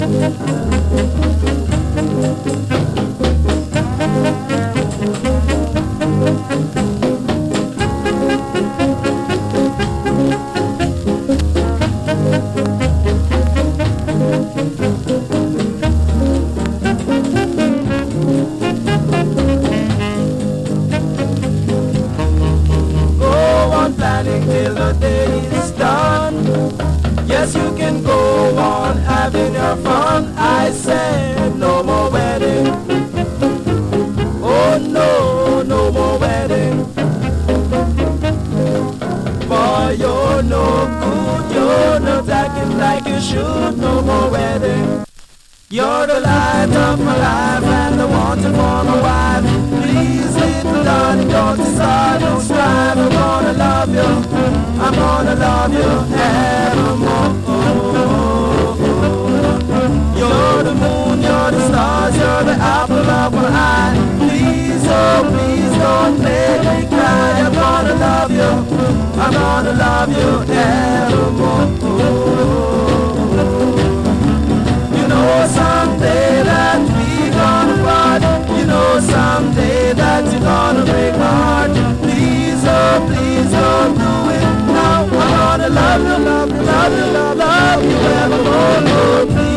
Till the day is done. Yes, you can go on having your fun. I said no more wedding. Oh no, no more wedding. For you're no good, you're not acting like you should. No more wedding. You're the light of my life and I want you for my wife. Please, little darling, don't decide, don't strive. I'm gonna love you, I'm gonna love you evermore. You're the moon, you're the stars, you're the apple of my eye. Please, oh please, don't make me cry. I'm gonna love you, I'm gonna love you evermore.